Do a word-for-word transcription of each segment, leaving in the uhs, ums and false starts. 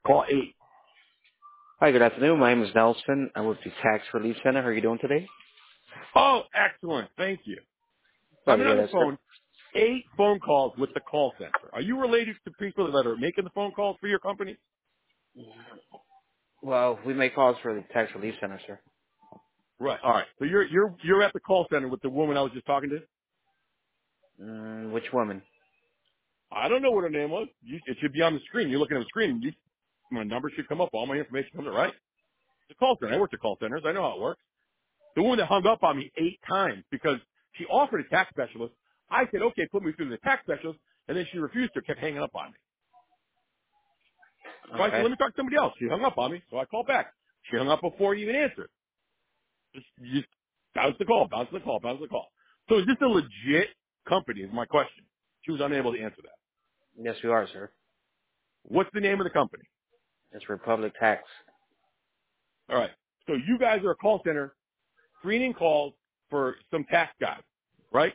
Call eight. Hi, good afternoon. My name is Nelson. I'm with the Tax Relief Center. How are you doing today? Oh, excellent. Thank you. Glad I've to been hear on the that, sir. phone eight phone calls with the call center. Are you related to people that are making the phone calls for your company? Well, we make calls for the Tax Relief Center, sir. Right. All right. So you're you're you're at the call center with the woman I was just talking to. Mm, which woman? I don't know what her name was. You, it should be on the screen. You're looking at the screen. You, my number should come up. All my information comes up, right? The call center. I worked at call centers. I know how it works. The woman that hung up on me eight times because she offered a tax specialist. I said, okay, put me through to the tax specialist, and then she refused to, kept hanging up on me. So I said, Okay. let me talk to somebody else. She hung up on me, so I called back. She hung up before he even answered. Just, just bounce the call, bounce the call, bounce the call. So is this a legit company is my question. She was unable to answer that. Yes, we are, sir. What's the name of the company? It's Republic Tax. All right. So you guys are a call center screening calls for some tax guys, right?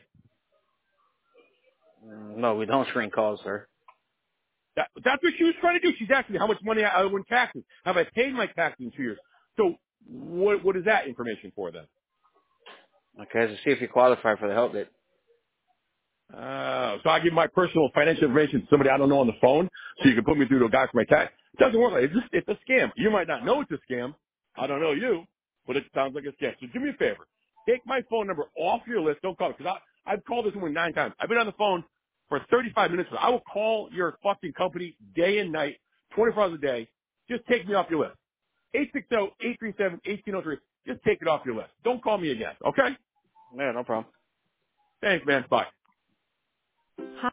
Mm, no, we don't screen calls, sir. That, that's what she was trying to do. She's asking me how much money I owe in taxes. Have I paid my taxes in two years? So what, what is that information for then? Okay, to see if you qualify for the help that. Uh, so I give my personal financial information to somebody I don't know on the phone, so you can put me through to a guy for my tax. It doesn't work like it. It's, just, it's a scam. You might not know it's a scam. I don't know you, but it sounds like a scam. So do me a favor. Take my phone number off your list. Don't call me, because I've called this woman nine times. I've been on the phone for thirty-five minutes. I will call your fucking company day and night, twenty-four hours a day. Just take me off your list. eight six zero, eight three seven, one eight zero three. Just take it off your list. Don't call me again, okay? Yeah, no problem. Thanks, man. Bye.